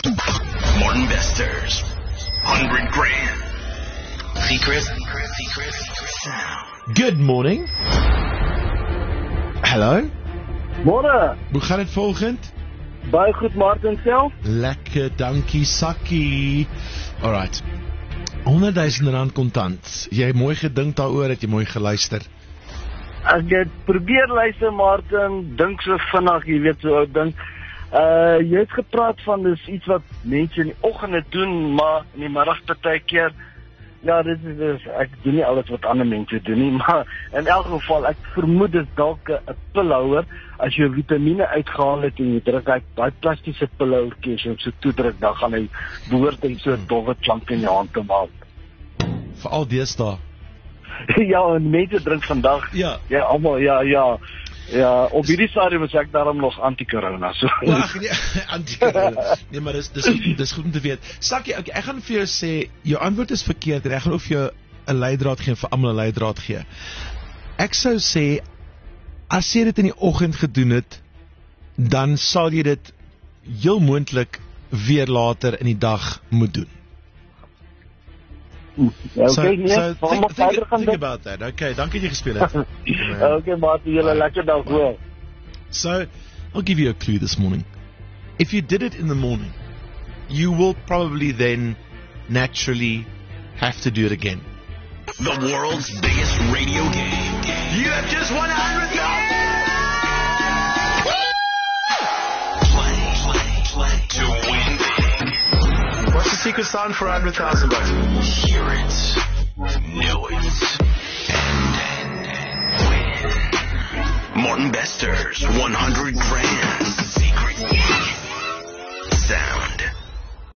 Morton Besters, 100 grand. Secret sound. Good morning. Hallo. Môre, Hoe gaan het volgend? baie goed Martin self. Lekker, dankie sakkie. Alright. 100,000 rand kontant. Jy het mooi gedink daaroor, het jy mooi geluister. Ek het probeer luister Martin, dink so vinnig, jy weet so ou ding. Jy het gepraat van dis iets wat mense in die oggende doen, maar in die middag partykeer, ja, dit is ek doen nie alles wat ander mense doen nie, maar in elk geval ek vermoed dit dalk 'n pilhouer as jy vitamiene uitgehaal het en jy druk daai plastiese pilhouertjies en so toedruk, dan gaan hy behoort hy so 'n dowwe klank in jou hand te maak. Veral deesdae. Ja, en mense drink vandag. Ja. Ja, almal, ja. Ja, op hierdie stadium is ek daarom nog anti-corona. So. Wag, nee, anti-corona. Nee, maar dis goed om te weet. Sakkie, ek gaan vir jou sê, jou antwoord is verkeerd en ek gaan of jou 'n leidraad gee vir almal 'n leidraad gee. Ek sou sê as jy dit in die oggend gedoen het, dan sal jy dit heel moontlik weer later in die dag moet doen. Okay, think about that. Okay, dankie jy gespeel het. Okay, maar julle lekker dag hoor. So, I'll give you a clue this morning. If you did it in the morning, you will probably then naturally have to do it again. The world's biggest radio game. You have just won 100,000. Play to win big. What's the secret sound for 100,000 bucks? Hear it, know it, and win. Morton Besters, 100 grand.